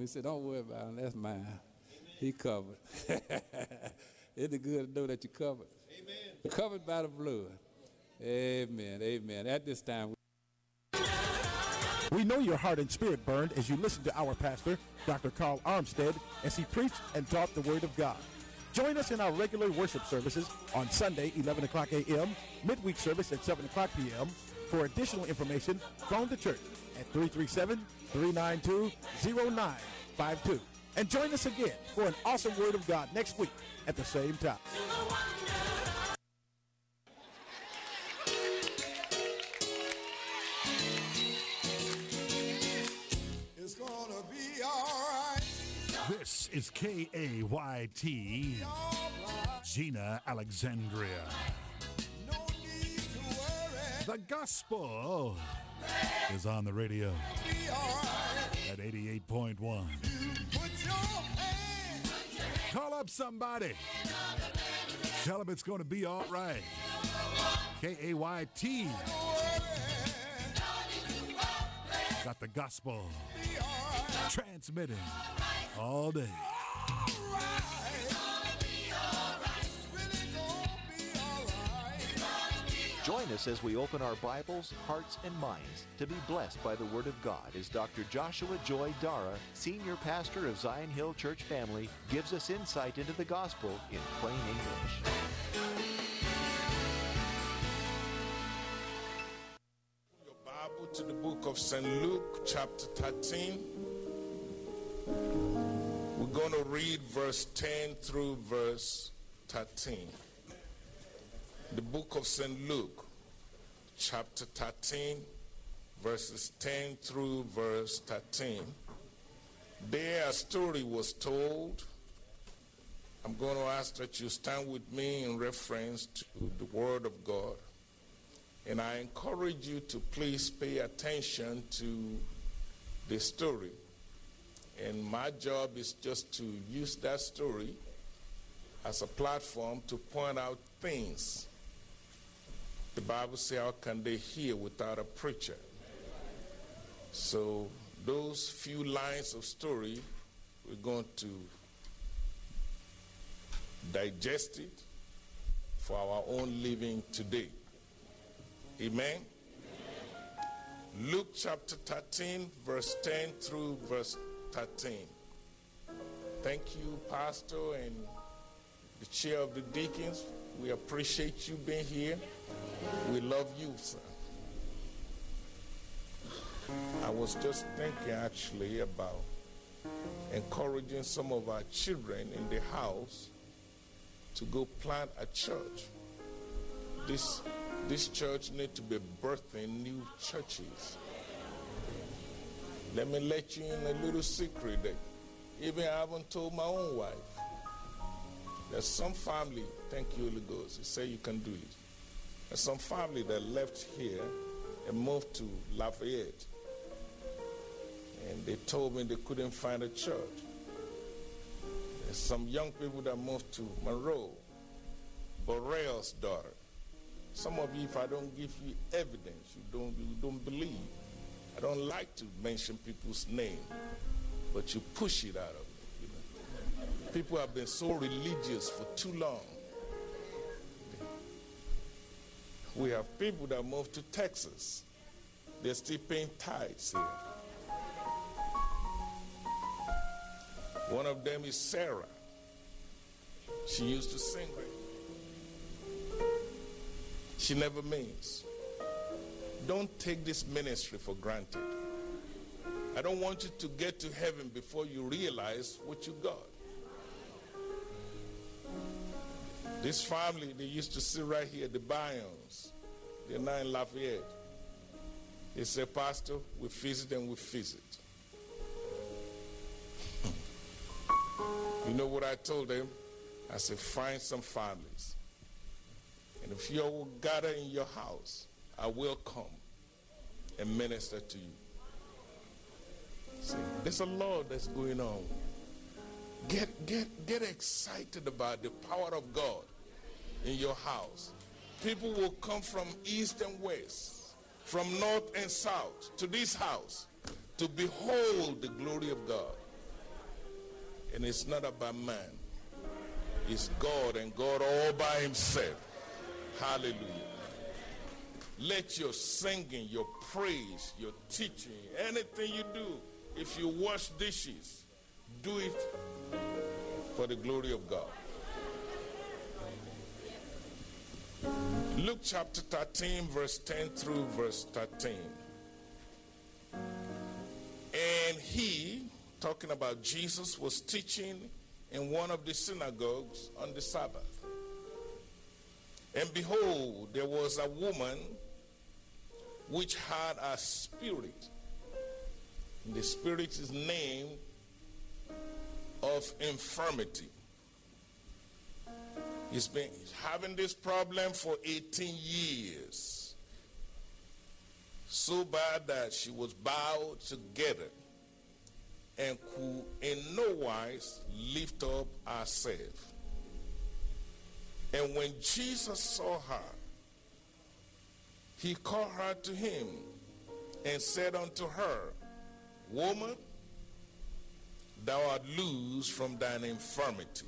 said, don't worry about him. That's mine. He covered. Isn't it good to know that you're covered? Amen. Covered by the blood. Amen. Amen. At this time, we know your heart and spirit burned as you listened to our pastor, Dr. Carl Armstead, as he preached and taught the Word of God. Join us in our regular worship services on Sunday, 11 o'clock a.m., midweek service at 7 o'clock p.m. For additional information, phone the church at 337-392-0952. And join us again for an awesome Word of God next week at the same time. It's gonna be all right. This is KAYT, Gina Alexandria. No need to worry. The gospel is on the radio Be all right. at 88.1. Put your hand. Call up somebody. Tell them it's going to be all right. KAYT. Got the gospel transmitting all day. Join us as we open our Bibles, hearts, and minds to be blessed by the Word of God as Dr. Joshua Joy Dara, Senior Pastor of Zion Hill Church Family, gives us insight into the gospel in plain English. Your Bible to the book of St. Luke, chapter 13. We're going to read verse 10 through verse 13. The book of St. Luke, chapter 13, verses 10 through verse 13. There a story was told. I'm going to ask that you stand with me in reference to the Word of God. And I encourage you to please pay attention to the story. And my job is just to use that story as a platform to point out things. The Bible says, how can they hear without a preacher? So those few lines of story, we're going to digest it for our own living today. Amen? Luke chapter 13, verse 10 through verse 13. Thank you, Pastor and the chair of the deacons. We appreciate you being here. We love you, sir. I was just thinking actually about encouraging some of our children in the house to go plant a church. This church needs to be birthing new churches. Let me let you in a little secret that even I haven't told my own wife. There's some family, thank you, Holy Ghost, you say you can do it. There's some family that left here and moved to Lafayette. And they told me they couldn't find a church. There's some young people that moved to Monroe, Borrell's daughter. Some of you, if I don't give you evidence, you don't believe. I don't like to mention people's name, but you push it out of me. You know? People have been so religious for too long. We have people that moved to Texas. They're still paying tithes here. One of them is Sarah. She used to sing. She never means. Don't take this ministry for granted. I don't want you to get to heaven before you realize what you got. This family, they used to sit right here at the Bayons. They're now in Lafayette. They said, Pastor, we visit and we visit. You know what I told them? I said, find some families. And if you all gather in your house, I will come and minister to you. See, there's a lot that's going on. Get excited about the power of God in your house. People will come from east and west, from north and south to this house to behold the glory of God. And it's not about man. It's God and God all by himself. Hallelujah. Let your singing, your praise, your teaching, anything you do, if you wash dishes, do it for the glory of God. Luke chapter 13, verse 10 through verse 13. And he, talking about Jesus, was teaching in one of the synagogues on the Sabbath. And behold, there was a woman which had a spirit. And the spirit is named of infirmity. He's been having this problem for 18 years. So bad that she was bowed together and could in no wise lift up herself. And when Jesus saw her, he called her to him and said unto her, Woman, thou art loosed from thine infirmity.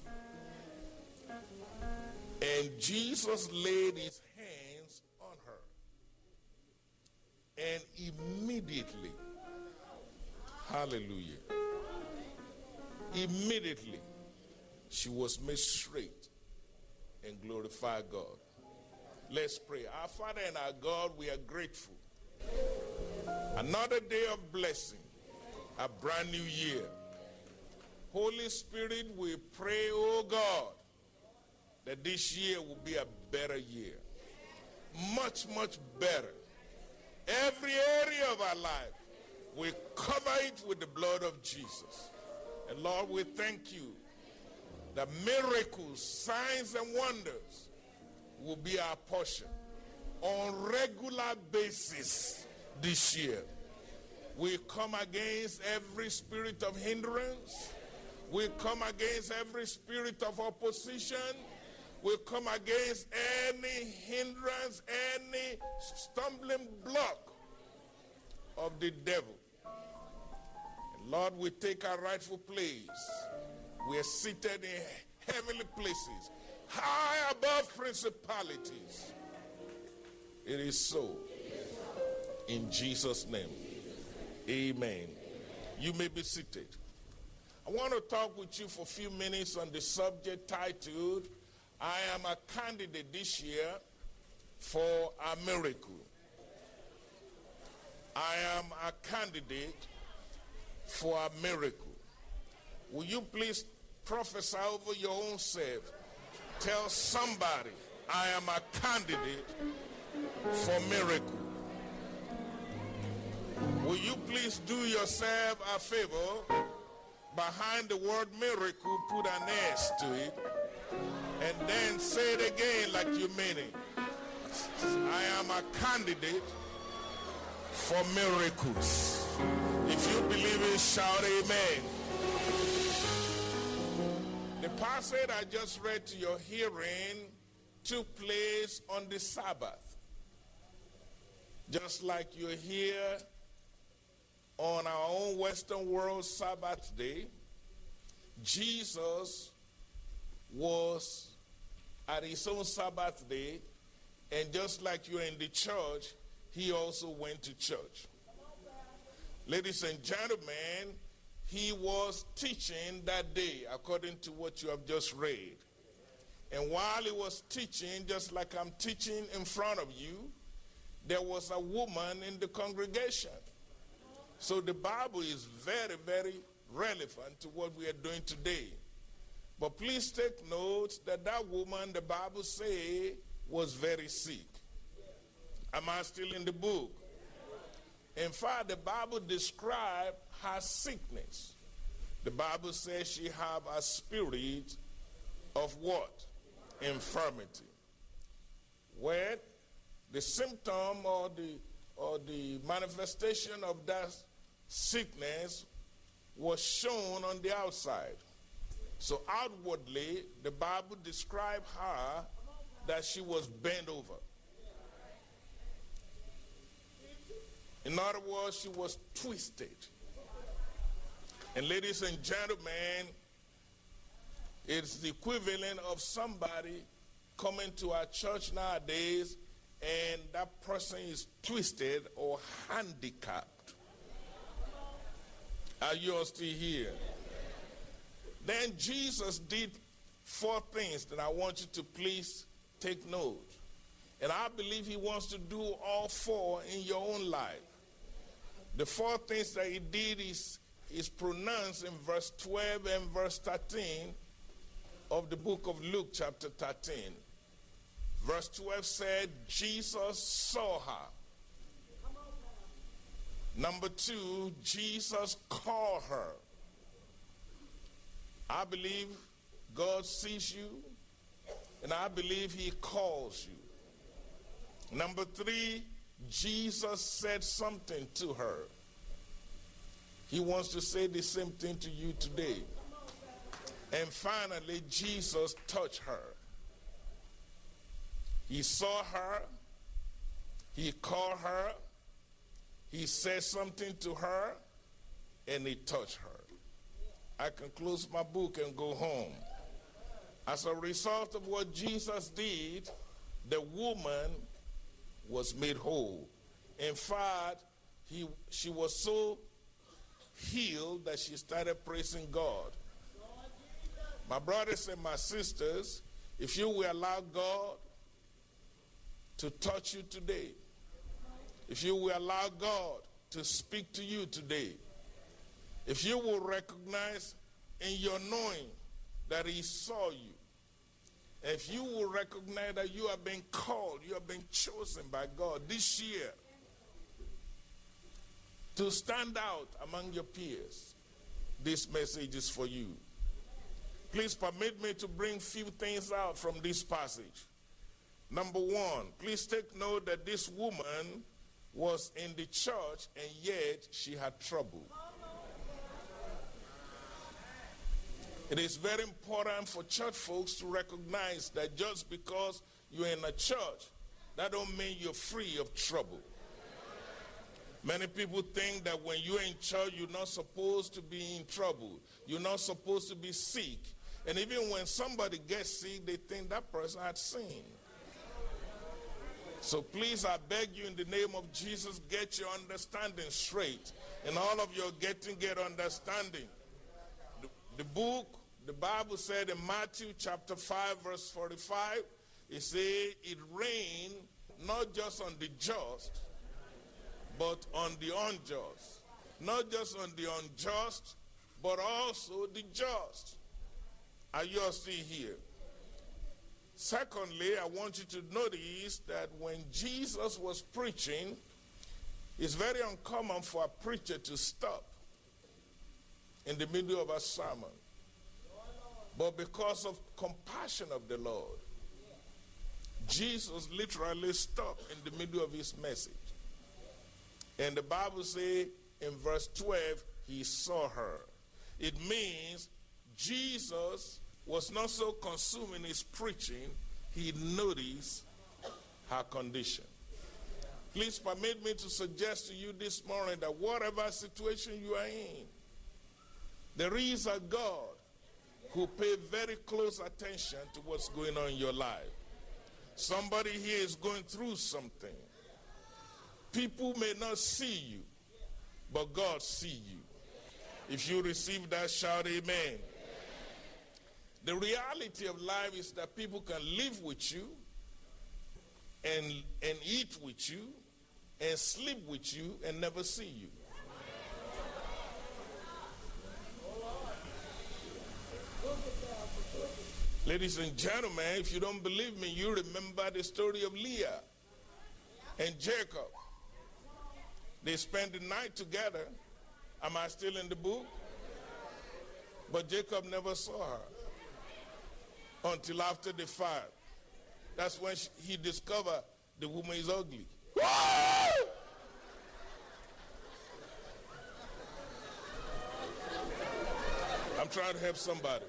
And Jesus laid his hands on her. And immediately, hallelujah, immediately she was made straight and glorified God. Let's pray. Our Father and our God, we are grateful. Another day of blessing, a brand new year. Holy Spirit, we pray, oh God, that this year will be a better year. Much, much better. Every area of our life, we cover it with the blood of Jesus. And Lord, we thank you that miracles, signs, and wonders will be our portion on regular basis this year. We come against every spirit of hindrance. We come against every spirit of opposition. We come against any hindrance, any stumbling block of the devil. And Lord, we take our rightful place. We are seated in heavenly places, high above principalities. It is so. In Jesus' name. Amen. You may be seated. I want to talk with you for a few minutes on the subject titled, I am a candidate this year for a miracle. I am a candidate for a miracle. Will you please prophesy over your own self? Tell somebody, I am a candidate for miracle. Will you please do yourself a favor? Behind the word miracle, put an S to it. And then say it again like you mean it. I am a candidate for miracles. If you believe it, shout amen. The passage I just read to your hearing took place on the Sabbath. Just like you're here on our own Western world Sabbath day, Jesus was at his own Sabbath day, and just like you're in the church, he also went to church. Ladies and gentlemen, he was teaching that day according to what you have just read. And while he was teaching, just like I'm teaching in front of you, there was a woman in the congregation. So the Bible is very, very relevant to what we are doing today. But please take note that that woman, the Bible says, was very sick. Am I still in the book? In fact, the Bible describes her sickness. The Bible says she had a spirit of what? Infirmity. Where the symptom or the manifestation of that sickness was shown on the outside. So outwardly, the Bible described her that she was bent over. In other words, she was twisted. And ladies and gentlemen, It's the equivalent of somebody coming to our church nowadays and that person is twisted or handicapped. Are you all still here? Then Jesus did 4 things that I want you to please take note. And I believe he wants to do all 4 in your own life. The 4 things that he did is pronounced in verse 12 and verse 13 of the book of Luke chapter 13. Verse 12 said, Jesus saw her. Number 2, Jesus called her. I believe God sees you, and I believe he calls you. Number 3, Jesus said something to her. He wants to say the same thing to you today. And finally, Jesus touched her. He saw her, he called her, he said something to her, and he touched her. I can close my book and go home. As a result of what Jesus did, the woman was made whole. In fact, she was so healed that she started praising God. My brothers and my sisters, if you will allow God to touch you today, if you will allow God to speak to you today, if you will recognize in your knowing that he saw you, if you will recognize that you have been called, you have been chosen by God this year to stand out among your peers, this message is for you. Please permit me to bring few things out from this passage. Number 1, please take note that this woman was in the church and yet she had trouble. It is very important for church folks to recognize that just because you're in a church, that don't mean you're free of trouble. Many people think that when you're in church, you're not supposed to be in trouble. You're not supposed to be sick. And even when somebody gets sick, they think that person had sinned. So please, I beg you in the name of Jesus, get your understanding straight. And all of your get understanding. The Bible said in Matthew chapter 5 verse 45, it says it rained not just on the just, but on the unjust. Not just on the unjust, but also the just. Are you all still here? Secondly, I want you to notice that when Jesus was preaching, it's very uncommon for a preacher to stop in the middle of a sermon. But because of compassion of the Lord, Jesus literally stopped in the middle of his message. And the Bible says in verse 12, he saw her. It means Jesus was not so consumed in his preaching, he noticed her condition. Please permit me to suggest to you this morning that whatever situation you are in, there is a God who pays very close attention to what's going on in your life. Somebody here is going through something. People may not see you, but God sees you. If you receive that, shout amen. The reality of life is that people can live with you and eat with you and sleep with you and never see you. Ladies and gentlemen, if you don't believe me, you remember the story of Leah and Jacob. They spent the night together. Am I still in the book? But Jacob never saw her until after the fire. That's when he discovered the woman is ugly. I'm trying to help somebody.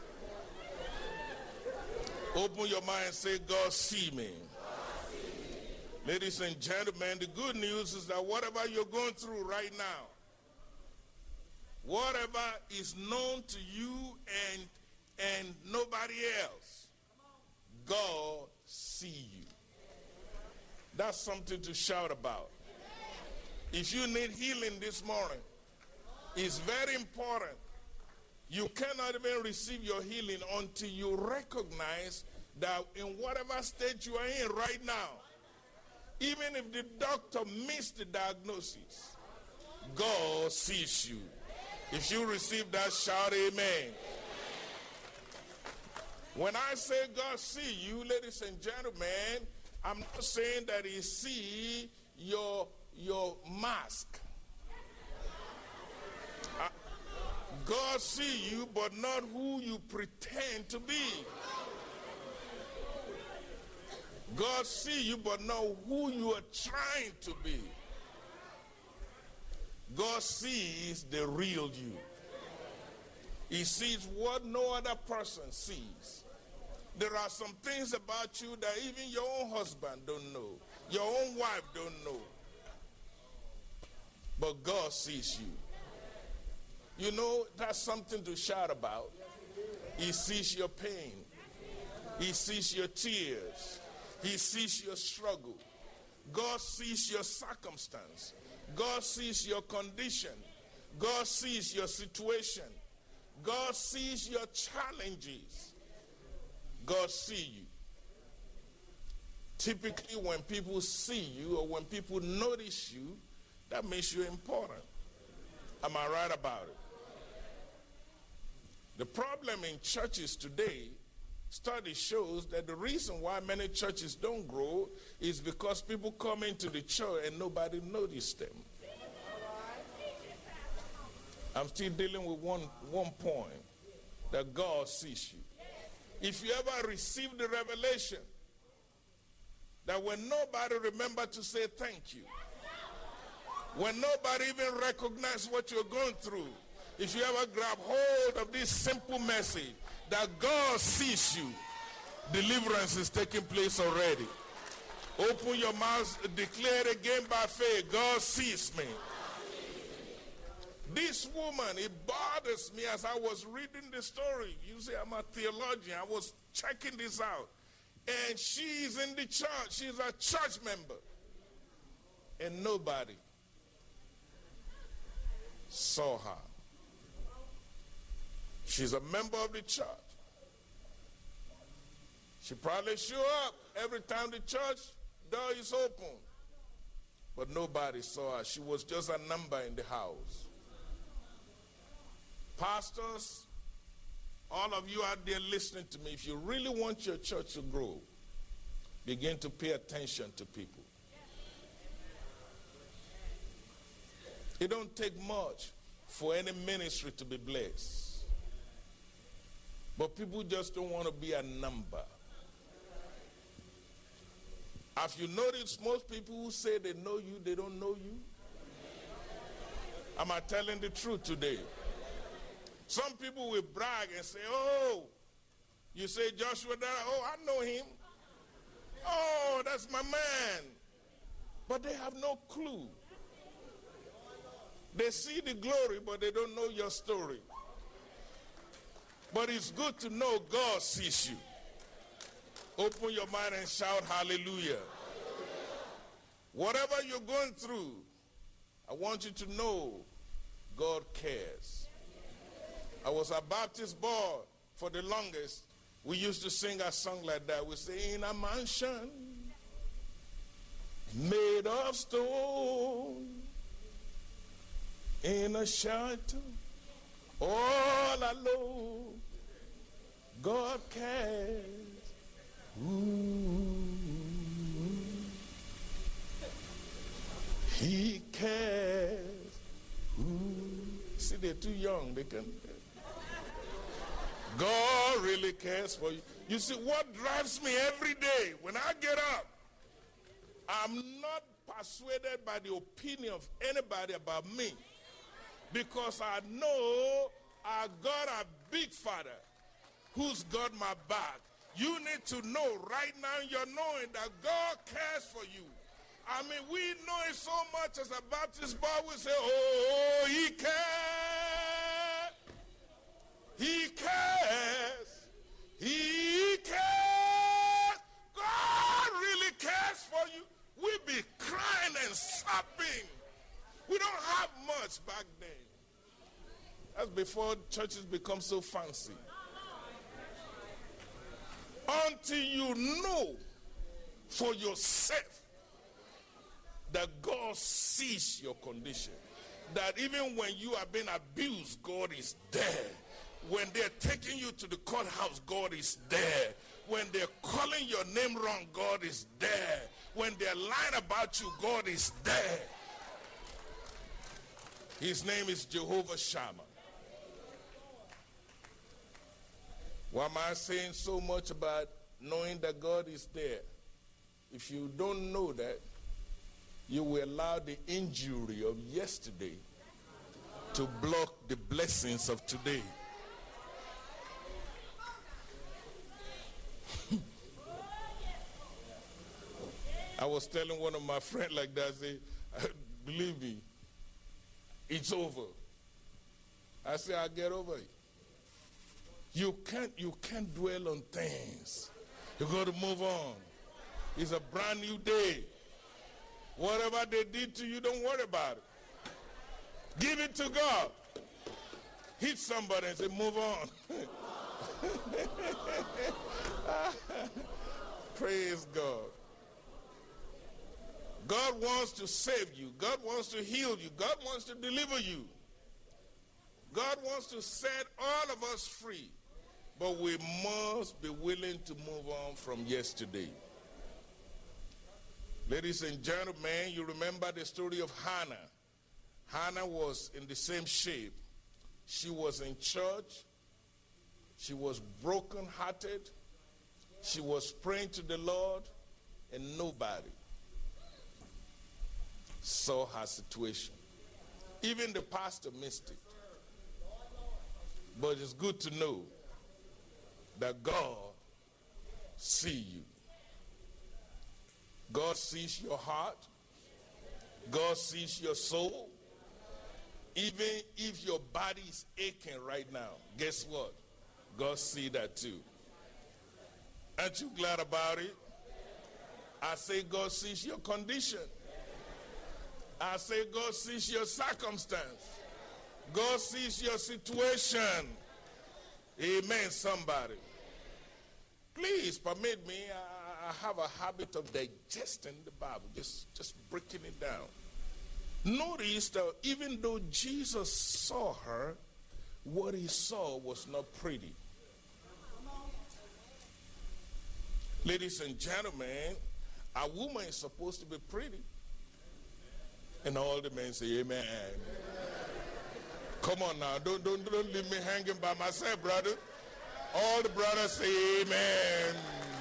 Open your mind and say, God see me. Ladies and gentlemen, the good news is that whatever you're going through right now, whatever is known to you and and nobody else. God see you. That's something to shout about. If you need healing this morning, it's very important. You cannot even receive your healing until you recognize that in whatever state you are in right now, even if the doctor missed the diagnosis, God sees you. If you receive that, shout amen. When I say God see you, ladies and gentlemen, I'm not saying that he see your mask. God see you, but not who you pretend to be. God see you, but not who you are trying to be. God sees the real you. He sees what no other person sees. There are some things about you that even your own husband don't know. Your own wife don't know. But God sees you. You know, that's something to shout about. He sees your pain. He sees your tears. He sees your struggle. God sees your circumstance. God sees your condition. God sees your situation. God sees your challenges. God sees you. Typically, when people see you or when people notice you, that makes you important. Am I right about it? The problem in churches today, study shows that the reason why many churches don't grow is because people come into the church and nobody noticed them. I'm still dealing with one point, that God sees you. If you ever receive the revelation that when nobody remember to say thank you, when nobody even recognize what you're going through, if you ever grab hold of this simple message that God sees you, deliverance is taking place already. Open your mouth, declare it again by faith. God sees me. This woman, it bothers me as I was reading the story. You see, I'm a theologian. I was checking this out. And she's in the church. She's a church member. And nobody saw her. She's a member of the church. She probably show up every time the church door is open. But nobody saw her. She was just a number in the house. Pastors, all of you out there listening to me, if you really want your church to grow, begin to pay attention to people. It don't take much for any ministry to be blessed. But people just don't want to be a number. Have you noticed most people who say they know you, they don't know you? Am I telling the truth today? Some people will brag and say, oh, you say Joshua Dara, oh, I know him. Oh, that's my man. But they have no clue. They see the glory, but they don't know your story. But it's good to know God sees you. Open your mind and shout hallelujah. Whatever you're going through, I want you to know God cares. I was a Baptist boy for the longest. We used to sing a song like that. We say, in a mansion made of stone, in a shelter all alone, God cares. Ooh. He cares. Ooh. See, they're too young. They can. God really cares for you. You see, what drives me every day when I get up, I'm not persuaded by the opinion of anybody about me, because I know I got a big Father who's got my back. You need to know right now, you're knowing that God cares for you. I mean, we know it so much as a Baptist boy. We say, oh, he cares. He cares. That's before churches become so fancy. Until you know for yourself that God sees your condition. That even when you are being abused, God is there. When they're taking you to the courthouse, God is there. When they're calling your name wrong, God is there. When they're lying about you, God is there. His name is Jehovah Shammah. Why am I saying so much about knowing that God is there? If you don't know that, you will allow the injury of yesterday to block the blessings of today. I was telling one of my friends like that, I say, believe me, it's over. I say, I'll get over it. You can't dwell on things. You got to move on. It's a brand new day. Whatever they did to you, don't worry about it. Give it to God. Hit somebody and say, move on. Praise God. God wants to save you. God wants to heal you. God wants to deliver you. God wants to set all of us free. But we must be willing to move on from yesterday. Ladies and gentlemen, you remember the story of Hannah. Hannah was in the same shape. She was in church. She was broken-hearted. She was praying to the Lord, and nobody saw her situation. Even the pastor missed it. But it's good to know that God sees you. God sees your heart. God sees your soul. Even if your body is aching right now, guess what? God sees that too. Aren't you glad about it? I say God sees your condition. I say God sees your circumstance. God sees your situation. Amen, somebody. Please permit me, I have a habit of digesting the Bible, just breaking it down. Notice that even though Jesus saw her, what he saw was not pretty. Ladies and gentlemen, a woman is supposed to be pretty. And all the men say, amen. Come on now, don't leave me hanging by myself, brother. All the brothers say amen.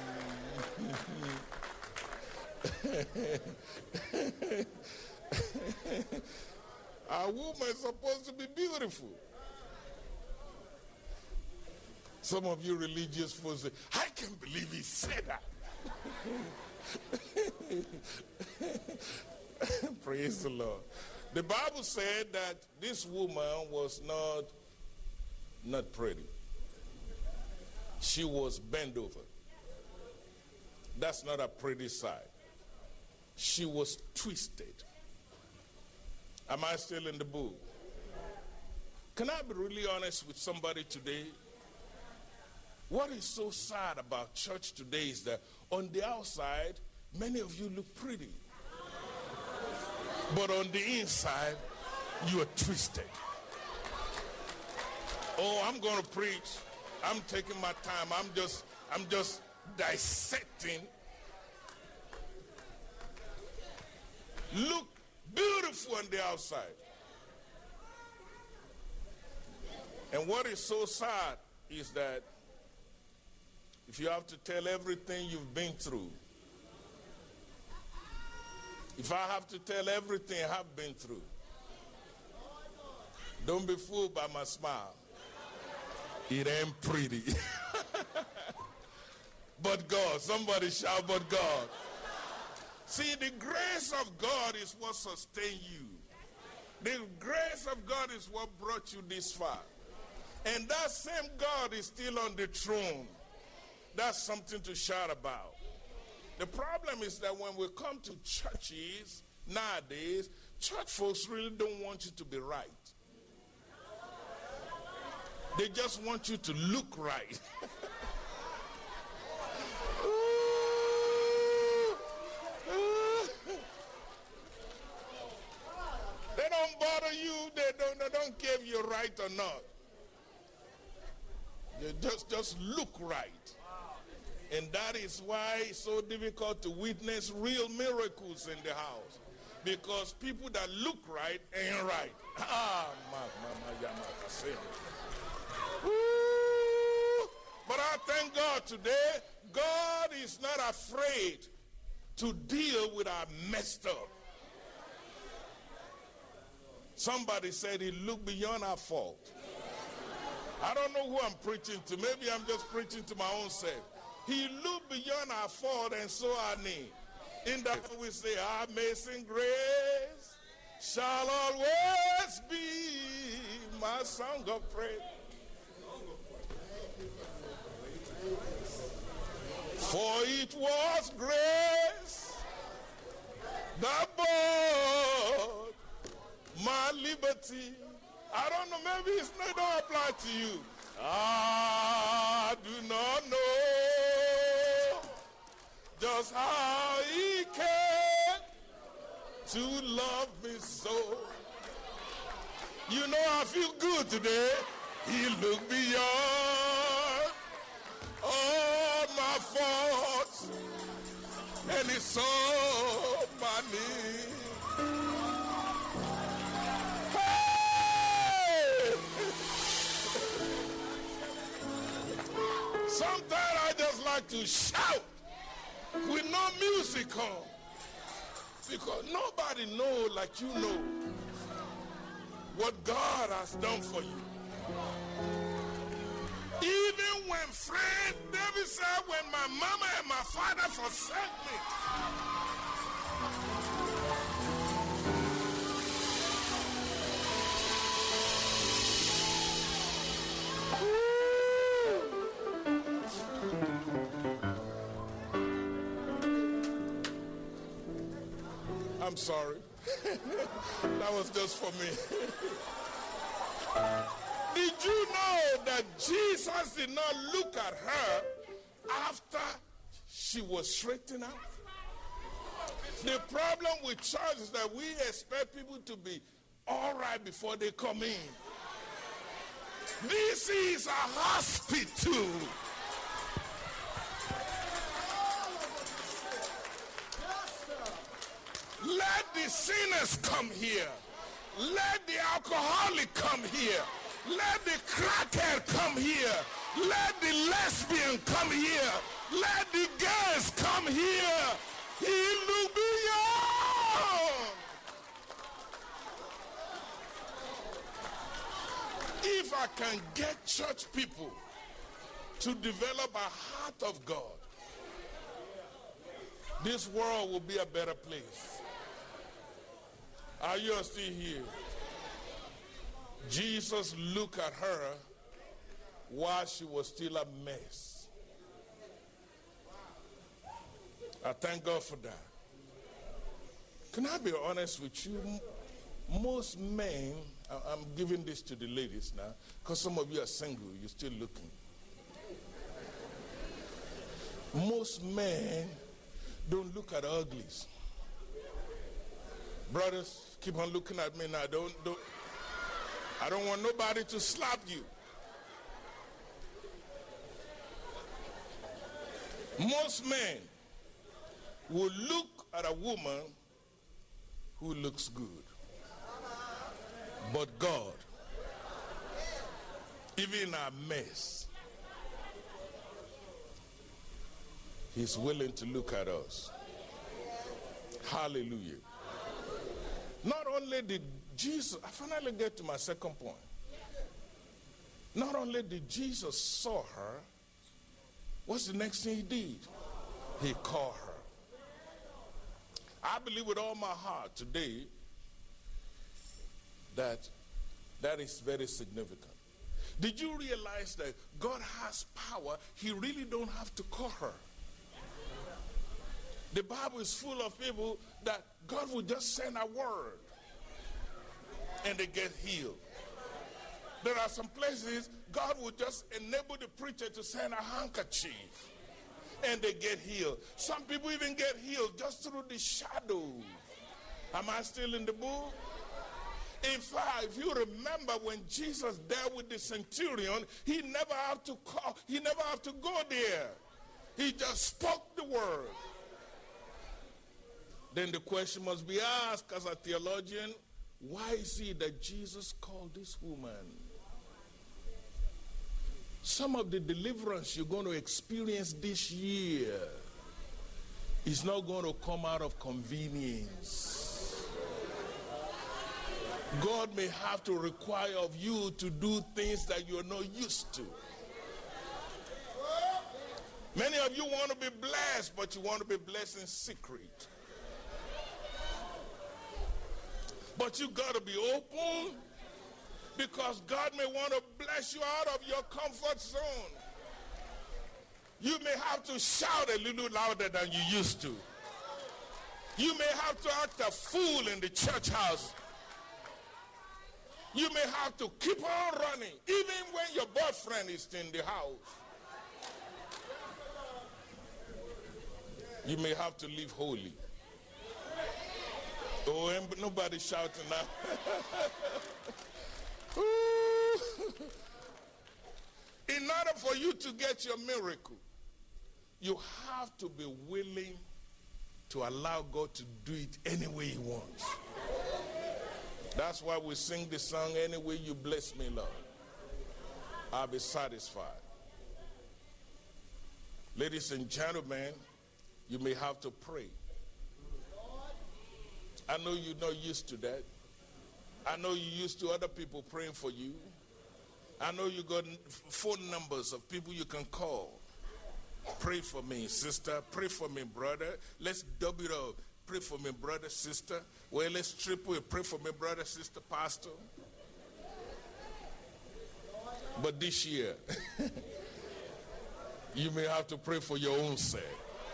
A woman is supposed to be beautiful. Some of you religious folks say, I can't believe he said that. Praise the Lord. The Bible said that this woman was not pretty. She was bent over. That's not a pretty sight. She was twisted. Am I still in the book? Can I be really honest with somebody today? What is so sad about church today is that on the outside, many of you look pretty. But on the inside, you are twisted. Oh, I'm going to preach. I'm taking my time. I'm just dissecting. Look beautiful on the outside. And what is so sad is that if you have to tell everything you've been through, if I have to tell everything I've been through, don't be fooled by my smile. It ain't pretty. But God, somebody shout, but God. See, the grace of God is what sustains you. The grace of God is what brought you this far. And that same God is still on the throne. That's something to shout about. The problem is that when we come to churches nowadays, church folks really don't want you to be right. They just want you to look right. They don't bother you. They don't care if you're right or not. They just look right. And that is why it's so difficult to witness real miracles in the house. Because people that look right ain't right. But I thank God today, God is not afraid to deal with our messed up. Somebody said he looked beyond our fault. I don't know who I'm preaching to. Maybe I'm just preaching to my own self. He looked beyond our fault and saw our need. In that we say, amazing grace shall always be my song of praise. For it was grace that bought my liberty. I don't know, maybe it don't apply to you. I do not know just how he came to love me so. You know, I feel good today. He looked beyond all my faults and he saw my need. Sometimes I just like to shout with no music on. Because nobody knows like you know what God has done for you. Even when friend David said, when my mama and my father forsake me. I'm sorry. That was just for me. Did you know that Jesus did not look at her after she was straightened out? The problem with church is that we expect people to be all right before they come in. This is a hospital. Let the sinners come here. Let the alcoholic come here. Let the crackhead come here. Let the lesbian come here. Let the girls come here. He look beyond. If I can get church people to develop a heart of God, this world will be a better place. Are you still here? Jesus looked at her while she was still a mess. I thank God for that. Can I be honest with you? Most men, I'm giving this to the ladies now, because some of you are single, you're still looking. Most men don't look at uglies. Brothers, keep on looking at me now. I don't want nobody to slap you. Most men will look at a woman who looks good. But God, even in our mess, He's willing to look at us. Hallelujah. Not only did Jesus, I finally get to my second point. Not only did Jesus saw her, what's the next thing he did? He called her. I believe with all my heart today that is very significant. Did you realize that God has power? He really don't have to call her. The Bible is full of people that God will just send a word and they get healed. There are some places God will just enable the preacher to send a handkerchief and they get healed. Some people even get healed just through the shadow. Am I still in the book? In fact, if you remember when Jesus dealt with the centurion, he never had to call, he never had to go there. He just spoke the word. Then the question must be asked as a theologian, why is it that Jesus called this woman? Some of the deliverance you're going to experience this year is not going to come out of convenience. God may have to require of you to do things that you're not used to. Many of you want to be blessed, but you want to be blessed in secret. But you got to be open, because God may want to bless you out of your comfort zone. You may have to shout a little louder than you used to. You may have to act a fool in the church house. You may have to keep on running, even when your boyfriend is in the house. You may have to live holy. Oh, and nobody shouting now. In order for you to get your miracle, you have to be willing to allow God to do it any way he wants. That's why we sing the song, "Any way you bless me, Lord, I'll be satisfied." Ladies and gentlemen, you may have to pray. I know you're not used to that. I know you're used to other people praying for you. I know you got phone numbers of people you can call. Pray for me, sister. Pray for me, brother. Let's double it up. Pray for me, brother, sister. Well, let's triple it. Pray for me, brother, sister, pastor. But this year, you may have to pray for your own sake.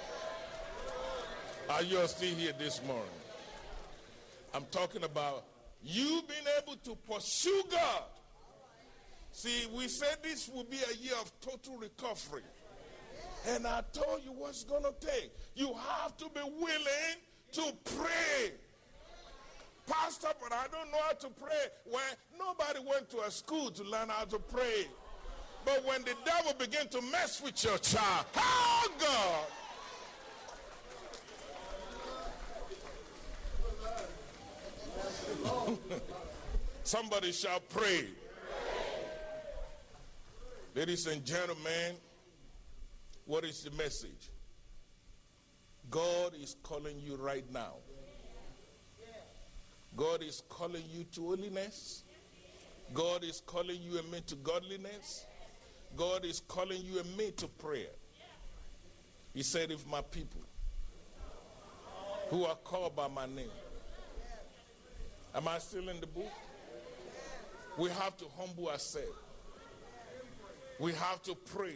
Are you still here this morning? I'm talking about you being able to pursue God. See, we said this will be a year of total recovery. And I told you what's going to take. You have to be willing to pray. Pastor, but I don't know how to pray. Well, nobody went to a school to learn how to pray. But when the devil began to mess with your child, oh God! Somebody shall pray. Ladies and gentlemen, what is the message? God is calling you right now. God is calling you to holiness. God is calling you and me to godliness. God is calling you and me to prayer. He said, if my people who are called by my name. Am I still in the book? We have to humble ourselves. We have to pray.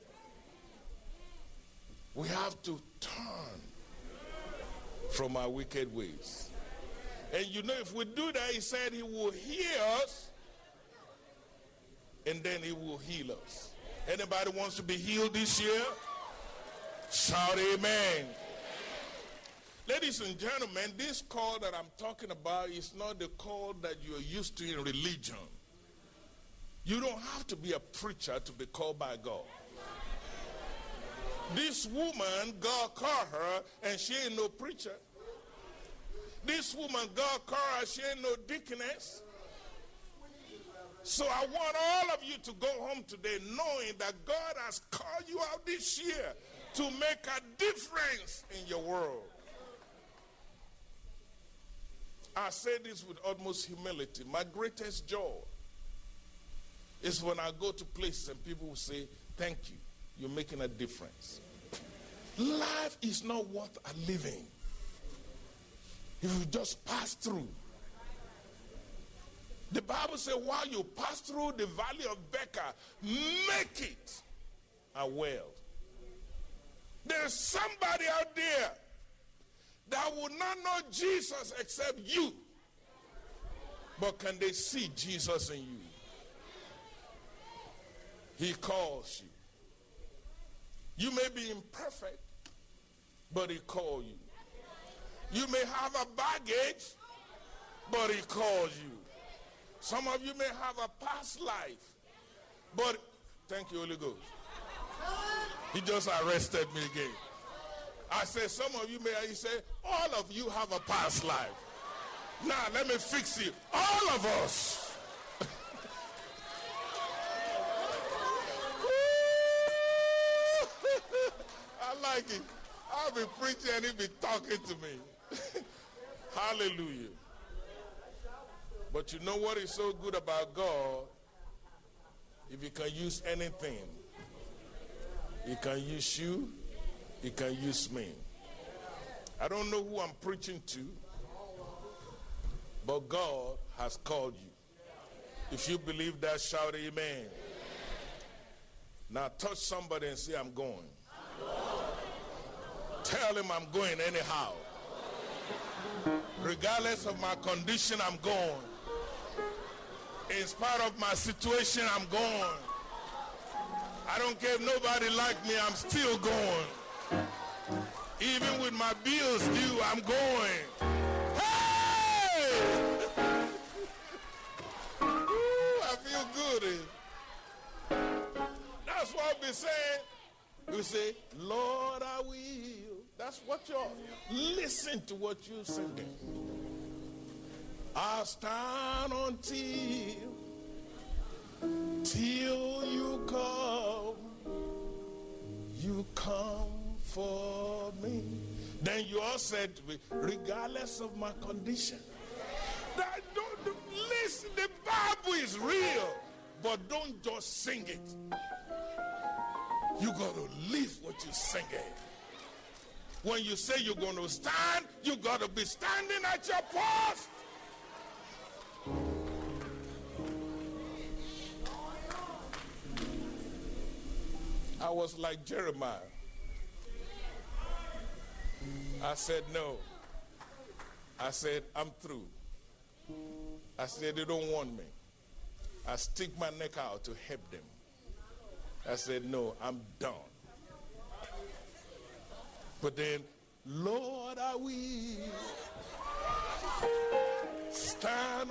We have to turn from our wicked ways. And you know, if we do that, he said he will hear us and then he will heal us. Anybody wants to be healed this year? Shout amen. Ladies and gentlemen, this call that I'm talking about is not the call that you're used to in religion. You don't have to be a preacher to be called by God. This woman, God called her, and she ain't no preacher. This woman, God called her, she ain't no deaconess. So I want all of you to go home today knowing that God has called you out this year to make a difference in your world. I say this with utmost humility. My greatest joy is when I go to places and people will say, thank you, you're making a difference. Life is not worth a living if you just pass through. The Bible says, while you pass through the valley of Becca, make it a well. There's somebody out there that will not know Jesus except you. But can they see Jesus in you? He calls you. You may be imperfect, but he called you. You may have a baggage, but he calls you. Some of you may have a past life, but thank you, Holy Ghost. He just arrested me again. I said, some of you may, he said, all of you have a past life. Now, let me fix it. All of us. I like it. I'll be preaching and he'll be talking to me. Hallelujah. But you know what is so good about God? If he can use anything, he can use you, he can use me. I don't know who I'm preaching to, but God has called you. If you believe that, shout amen. Now touch somebody and say, I'm going. Tell him I'm going anyhow. Regardless of my condition, I'm going. In spite of my situation, I'm going. I don't care if nobody like me, I'm still going. Even with my bills due, I'm going. Hey! Ooh, I feel good. That's what we say. We say, Lord, I will. That's what you're. Listen to what you're singing. I'll stand till you come. You come for me. Then you all said, regardless of my condition. Don't listen, the Bible is real, but don't just sing it. You got to live what you're singing. When you say you're going to stand, you got to be standing at your post. I was like Jeremiah. I said no. I said I'm through. I said they don't want me. I stick my neck out to help them. I said no, I'm done. But then, Lord, I will stand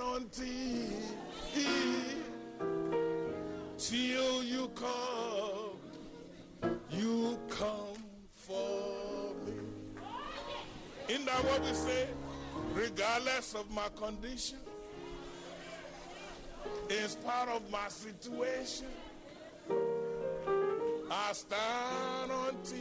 till you come. You come for me. Isn't that what we say? Regardless of my condition, in spite of my situation, I stand until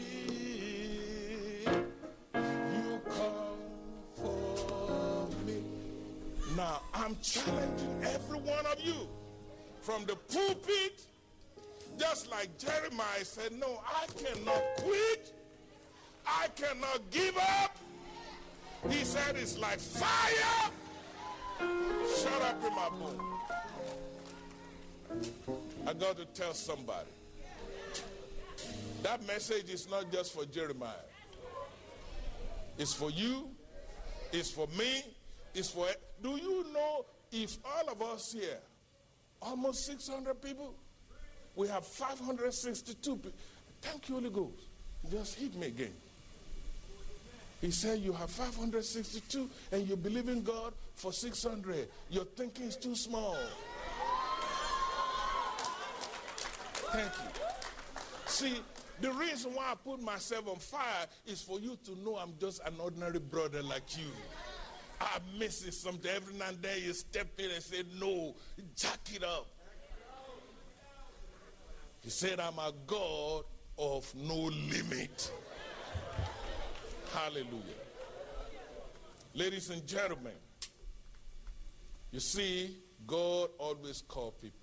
you come for me. Now, I'm challenging every one of you from the pulpit, just like Jeremiah said, no, I cannot quit. I cannot give up. He said it's like fire. Shut up in my bone. I got to tell somebody. That message is not just for Jeremiah. It's for you. It's for me. It's for... Do you know if all of us here, almost 600 people, we have 562 people. Thank you, Holy Ghost. Just hit me again. He said you have 562 and you believe in God for 600. Your thinking is too small. Thank you. See, the reason why I put myself on fire is for you to know I'm just an ordinary brother like you. I'm missing something. Every now and then you step in and say, no, jack it up. He said, I'm a God of no limit. Hallelujah. Ladies and gentlemen, you see, God always calls people.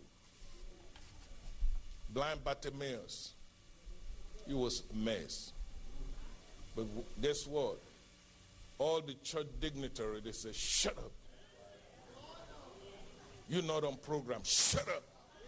Blind Bartimaeus, he was a mess. But guess what? All the church dignitaries, they said, shut up. You're not on program. Shut up.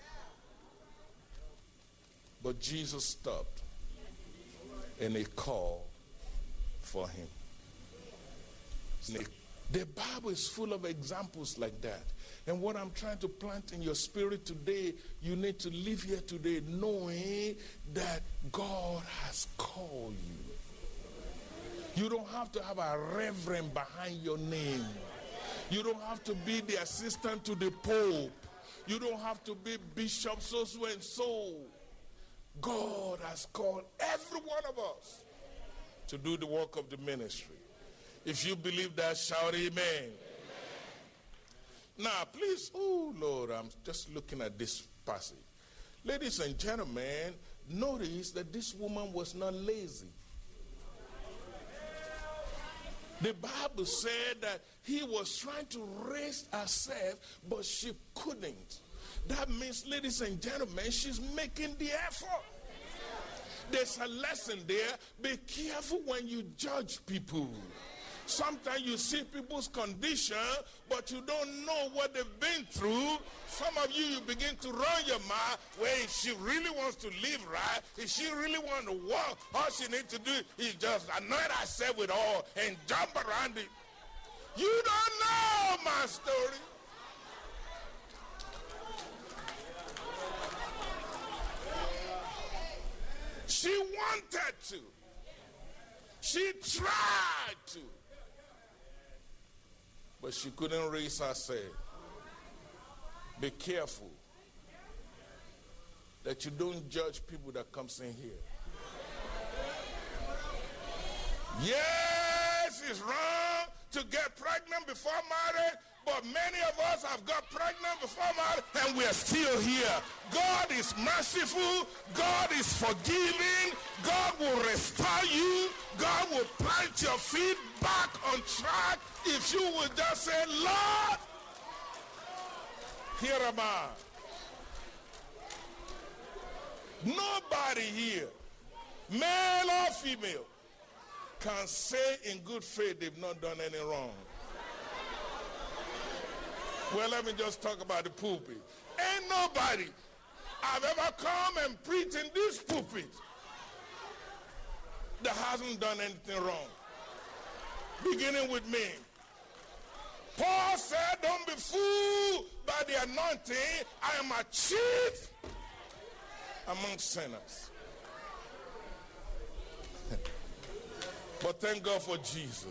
But Jesus stopped and he called for him. The Bible is full of examples like that. And what I'm trying to plant in your spirit today, you need to live here today knowing that God has called you. You don't have to have a reverend behind your name. You don't have to be the assistant to the Pope. You don't have to be Bishop so and so. God has called every one of us to do the work of the ministry. If you believe that, shout amen. Amen. Now, please, oh Lord, I'm just looking at this passage. Ladies and gentlemen, notice that this woman was not lazy. The Bible said that he was trying to raise herself, but she couldn't. That means, ladies and gentlemen, she's making the effort. There's a lesson there. Be careful when you judge people. Sometimes you see people's condition, but you don't know what they've been through. Some of you begin to run your mouth. Well, if she really wants to live right, if she really wants to walk, all she needs to do is just anoint herself with oil and jump around it. You don't know my story. She wanted to. She tried to. But she couldn't raise herself. Be careful that you don't judge people that comes in here. Yes, it's wrong to get pregnant before marriage, but many of us have got pregnant before marriage and we are still here. God is merciful. God is forgiving. God will restore you. God will plant your feet back on track if you will just say, Lord, here am I. Nobody here, male or female, can say in good faith they've not done any wrong. Well, let me just talk about the pulpit. Ain't nobody I've ever come and preached in this pulpit that hasn't done anything wrong. Beginning with me. Paul said, don't be fooled by the anointing. I am a chief among sinners. But thank God for Jesus.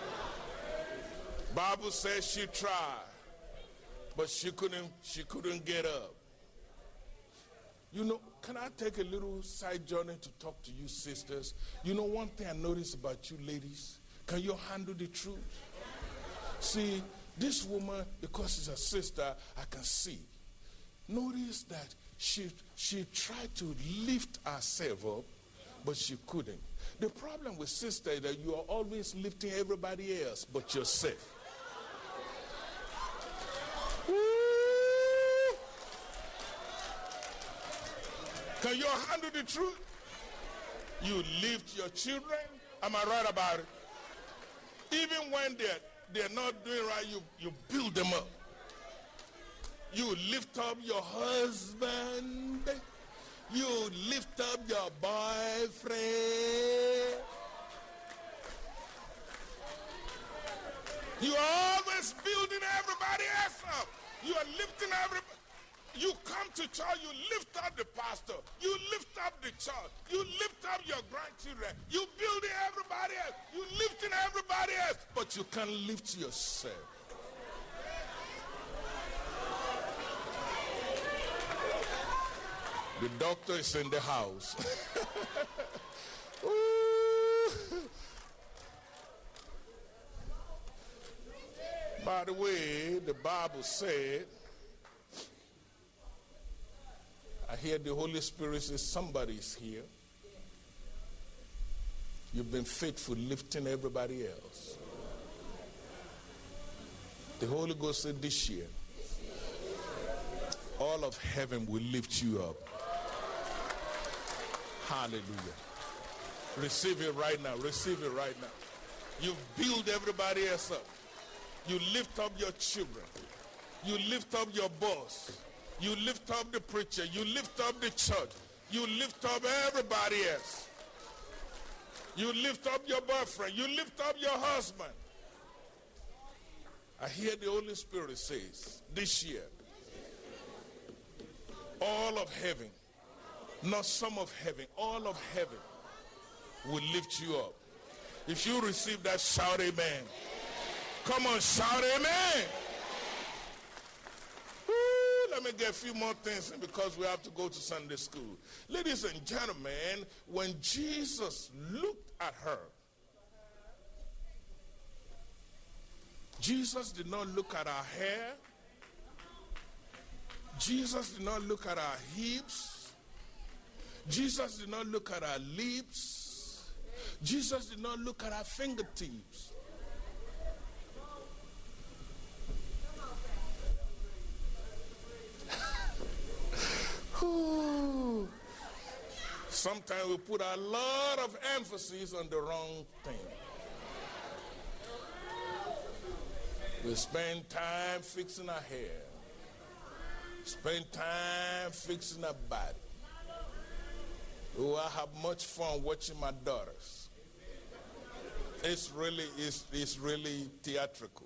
Bible says she tried, but she couldn't get up. You know, can I take a little side journey to talk to you sisters? You know, one thing I noticed about you ladies, can you handle the truth? See, this woman, because she's a sister, I can see. Notice that she tried to lift herself up, but she couldn't. The problem with sister is that you are always lifting everybody else but yourself. Woo! Can you handle the truth? You lift your children. Am I right about it? Even when they're not doing right, you build them up. You lift up your husband. You lift up your boyfriend. You are always building everybody else up. You are lifting everybody. You come to church, you lift up the pastor. You lift up the church. You lift up your grandchildren. You building everybody else. You lifting everybody else. But you can't lift yourself. The doctor is in the house. By the way, the Bible said, I hear the Holy Spirit say somebody's here. You've been faithful lifting everybody else. The Holy Ghost said this year, all of heaven will lift you up. Hallelujah. Receive it right now. Receive it right now. You build everybody else up. You lift up your children. You lift up your boss. You lift up the preacher. You lift up the church. You lift up everybody else. You lift up your boyfriend. You lift up your husband. I hear the Holy Spirit says, this year, all of heaven, not some of heaven, all of heaven will lift you up. If you receive that, shout amen. Come on, shout amen. Woo, let me get a few more things in because we have to go to Sunday school. Ladies and gentlemen, when Jesus looked at her, Jesus did not look at her hair. Jesus did not look at her hips. Jesus did not look at her lips. Jesus did not look at her fingertips. Sometimes we put a lot of emphasis on the wrong thing. We spend time fixing our hair. Spend time fixing our body. Oh, I have much fun watching my daughters. It's really theatrical.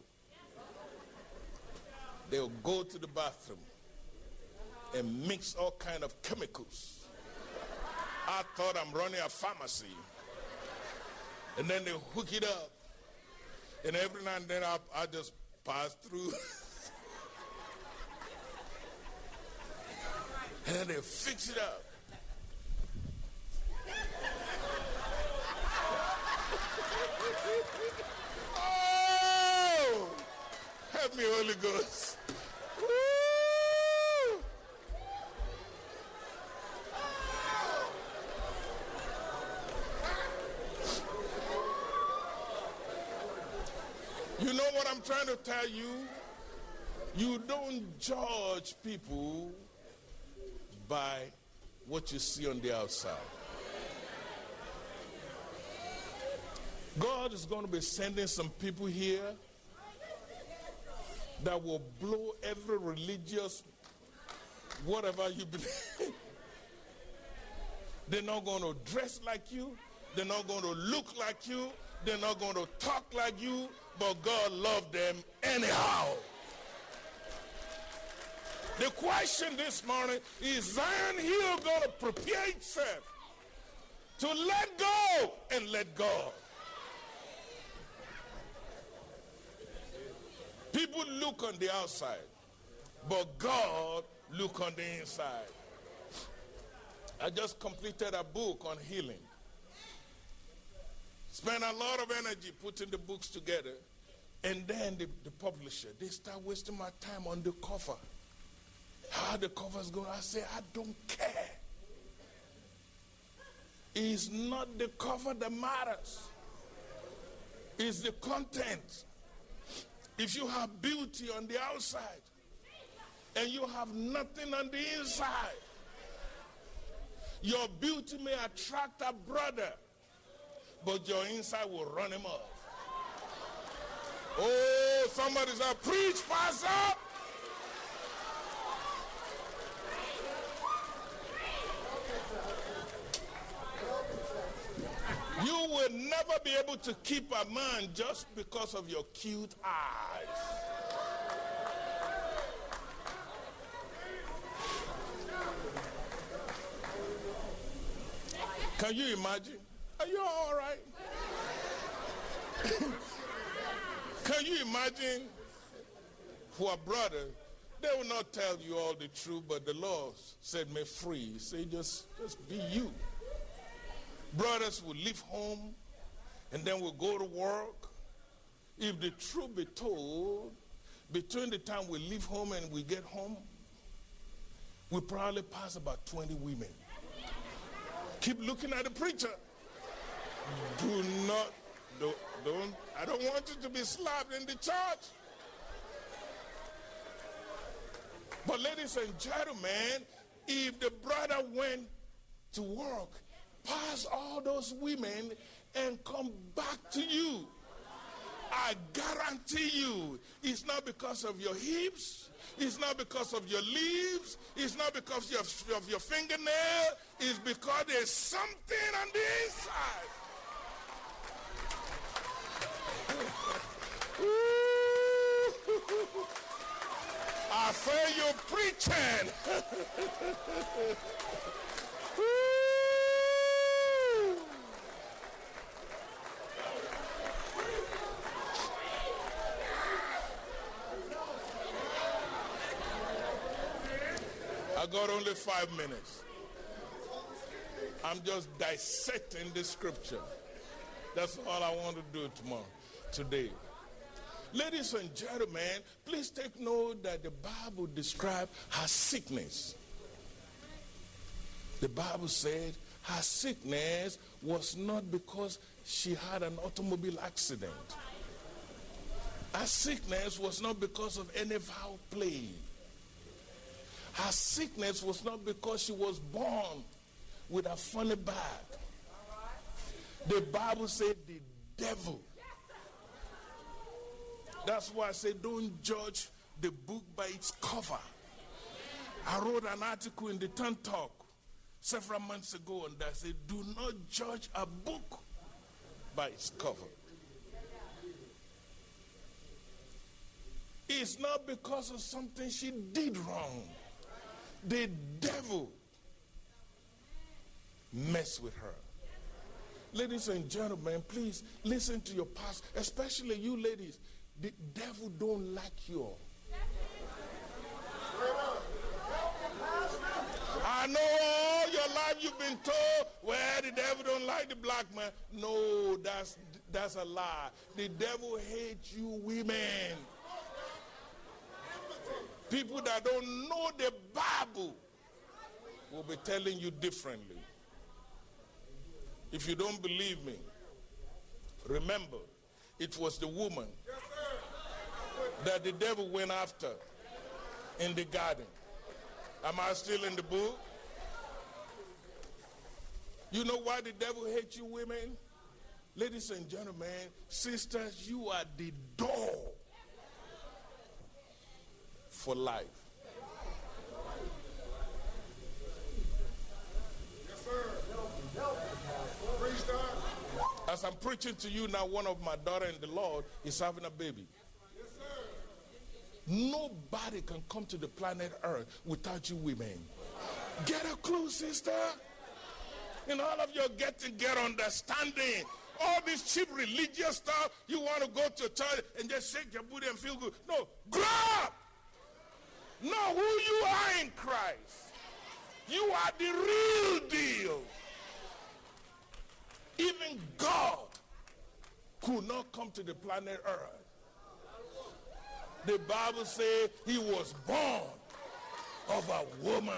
They'll go to the bathroom and mix all kind of chemicals. I thought I'm running a pharmacy. And then they hook it up. And every now and then I just pass through. And then they fix it up. Oh! Help me, Holy Ghost. Woo! You know what I'm trying to tell you? You don't judge people by what you see on the outside. God is going to be sending some people here that will blow every religious, whatever you believe. They're not going to dress like you. They're not going to look like you. They're not going to talk like you. But God loved them anyhow. The question this morning is Zion Hill going to prepare itself to let go and let God? People look on the outside, but God look on the inside. I just completed a book on healing. Spent a lot of energy putting the books together. And then the publisher, they start wasting my time on the cover. How the cover's going. I say, I don't care. It's not the cover that matters. It's the content. If you have beauty on the outside and you have nothing on the inside, your beauty may attract a brother, but your inside will run him off. Oh, somebody said, preach, pastor. You will never be able to keep a man just because of your cute eyes. Can you imagine? Are you all right? Can you imagine for a brother, they will not tell you all the truth, but the Lord set me free. Say, just be you. Brothers will leave home and then will go to work. If the truth be told, between the time we leave home and we get home, we probably pass about 20 women. Keep looking at the preacher. I don't want you to be slapped in the church. But ladies and gentlemen, if the brother went to work, pass all those women and come back to you, I guarantee you, it's not because of your hips, it's not because of your lips, it's not because of your fingernail, it's because there's something on the inside. I feel you preaching. Woo! I got only 5 minutes. I'm just dissecting the scripture. That's all I want to do today. Ladies and gentlemen, please take note that the Bible describes her sickness. The Bible said her sickness was not because she had an automobile accident. Her sickness was not because of any foul play. Her sickness was not because she was born with a funny bag. The Bible said the devil. That's why I say don't judge the book by its cover. I wrote an article in the Turn Talk several months ago and I said do not judge a book by its cover. It's not because of something she did wrong. The devil messed with her. Ladies and gentlemen, please listen to your pastor, especially you ladies. The devil don't like you. I know all your life you've been told, well, the devil don't like the black man. No, that's a lie. The devil hates you women. People that don't know the Bible will be telling you differently. If you don't believe me, remember, it was the woman that the devil went after in the garden. Am I still in the book? You know why the devil hates you women? Ladies and gentlemen, sisters, you are the door for life. Yes, sir. Praise God. As I'm preaching to you now, one of my daughter in the Lord is having a baby. Yes, sir. Nobody can come to the planet Earth without you women. Get a clue, sister. In all of your get understanding. All this cheap religious stuff, you want to go to church and just shake your booty and feel good. No, grow up. Know who you are in Christ. You are the real deal. Even God could not come to the planet Earth. The Bible says he was born of a woman.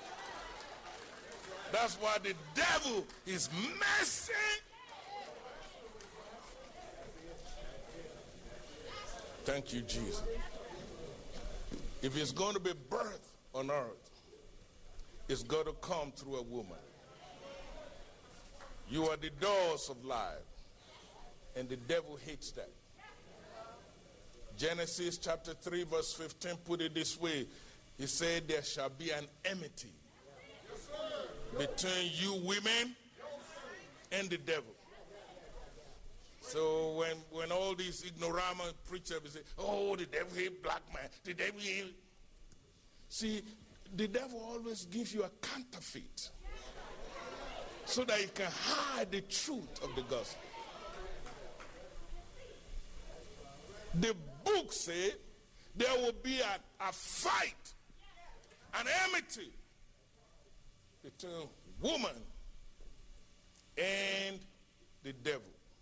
That's why the devil is messing. Thank you, Jesus. If it's going to be birth on earth, it's got to come through a woman. You are the doors of life, and the devil hates that. Genesis chapter 3 verse 15 put it this way. He said there shall be an enmity between you women and the devil. So when all these ignorama preachers say, oh, the devil hate black man, the devil hate. See, the devil always gives you a counterfeit so that he can hide the truth of the gospel. The book said there will be a fight, an enmity between woman and the devil.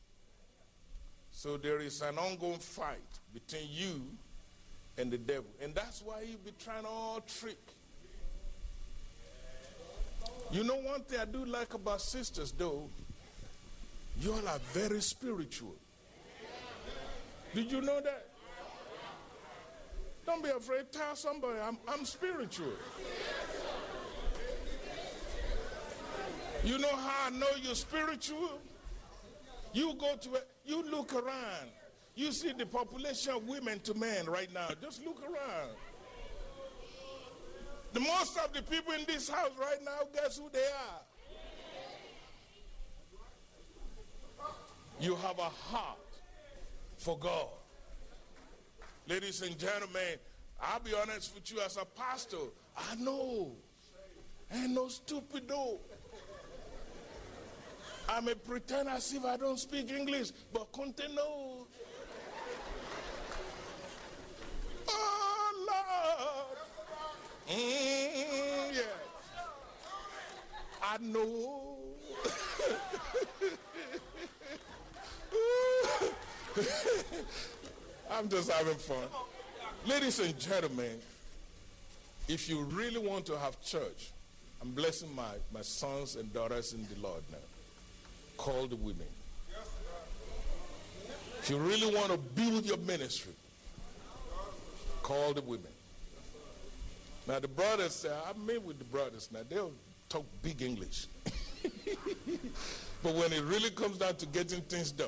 So there is an ongoing fight between you and the devil. And that's why he'll be trying all trick. You know one thing I do like about sisters though? You all are very spiritual. Did you know that? Don't be afraid. Tell somebody I'm spiritual. You know how I know you're spiritual? You go to it, you look around. You see the population of women to men right now. Just look around. The most of the people in this house right now, guess who they are? You have a heart for God. Ladies and gentlemen, I'll be honest with you as a pastor. I know. Ain't no stupid though. I may pretend as if I don't speak English, but Conte knows. Oh, Lord. Yeah. I know. I'm just having fun. Ladies and gentlemen, if you really want to have church, I'm blessing my sons and daughters in the Lord now. Call the women. If you really want to build your ministry, call the women. Now the brothers, I meet with the brothers now, they'll talk big English. But when it really comes down to getting things done,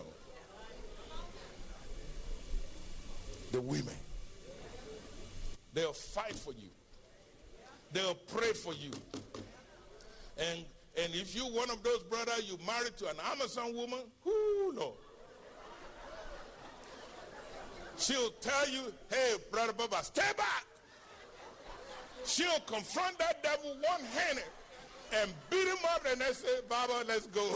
the women, they'll fight for you. They'll pray for you. And if you're one of those brothers, you married to an Amazon woman, whoo, Lord. She'll tell you, hey, Brother Baba, stay back. She'll confront that devil one-handed and beat him up, and they say, Baba, let's go.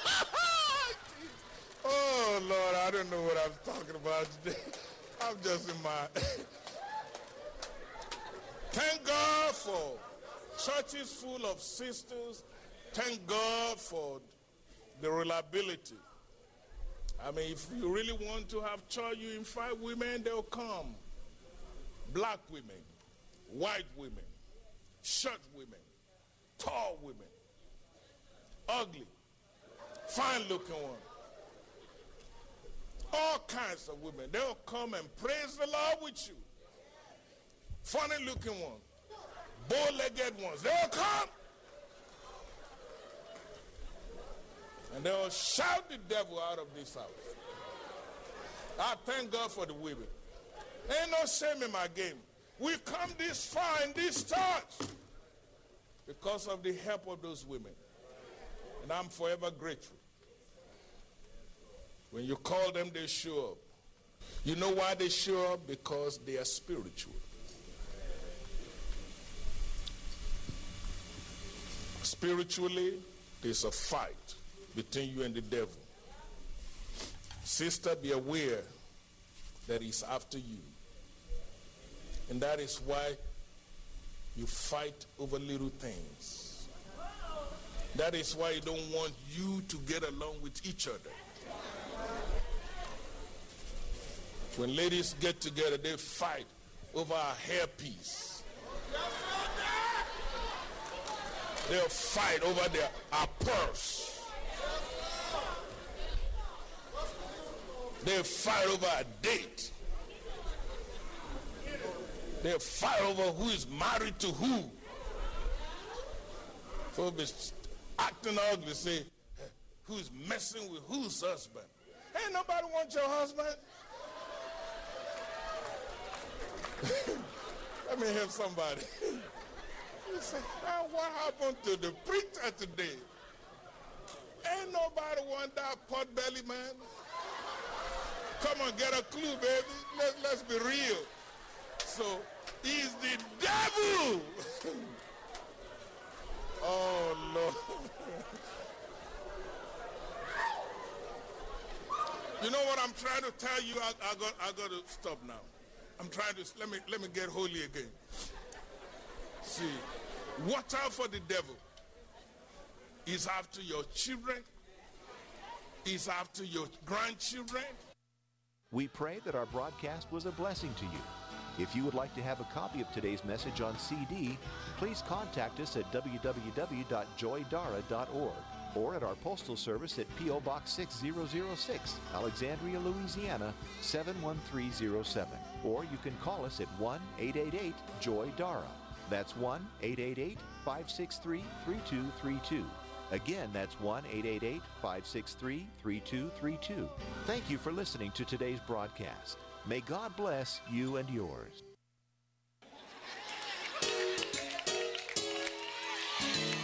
Oh, Lord, I don't know what I'm talking about today. I'm just in my... Thank God for churches full of sisters. Thank God for the reliability. I mean, if you really want to have church, you invite women, they'll come. Black women, white women, short women, tall women, ugly, fine-looking ones. All kinds of women. They'll come and praise the Lord with you. Funny-looking ones, bow-legged ones. They'll come. And they'll shout the devil out of this house. I thank God for the women. Ain't no shame in my game. We've come this far in this church because of the help of those women. And I'm forever grateful. When you call them, they show up. You know why they show up? Because they are spiritual. Spiritually, there's a fight between you and the devil. Sister, be aware that he's after you. And that is why you fight over little things. That is why he don't want you to get along with each other. When ladies get together, they fight over a hairpiece. They'll fight over our purse. They'll fight over a date. They'll fight over who is married to who. Folks acting ugly, say, who's messing with whose husband? Ain't nobody want your husband. Let me hear somebody. You say, what happened to the preacher today? Ain't nobody want that pot belly man. Come on, get a clue, baby. Let's be real. So, he's the devil. Oh, Lord. You know what I'm trying to tell you? I got to stop now. I'm trying to, let me get holy again. See, watch out for the devil. He's after your children. He's after your grandchildren. We pray that our broadcast was a blessing to you. If you would like to have a copy of today's message on CD, please contact us at www.joydara.org or at our postal service at P.O. Box 6006, Alexandria, Louisiana 71307. Or you can call us at 1-888-JOY-DARA. That's 1-888-563-3232. Again, that's 1-888-563-3232. Thank you for listening to today's broadcast. May God bless you and yours.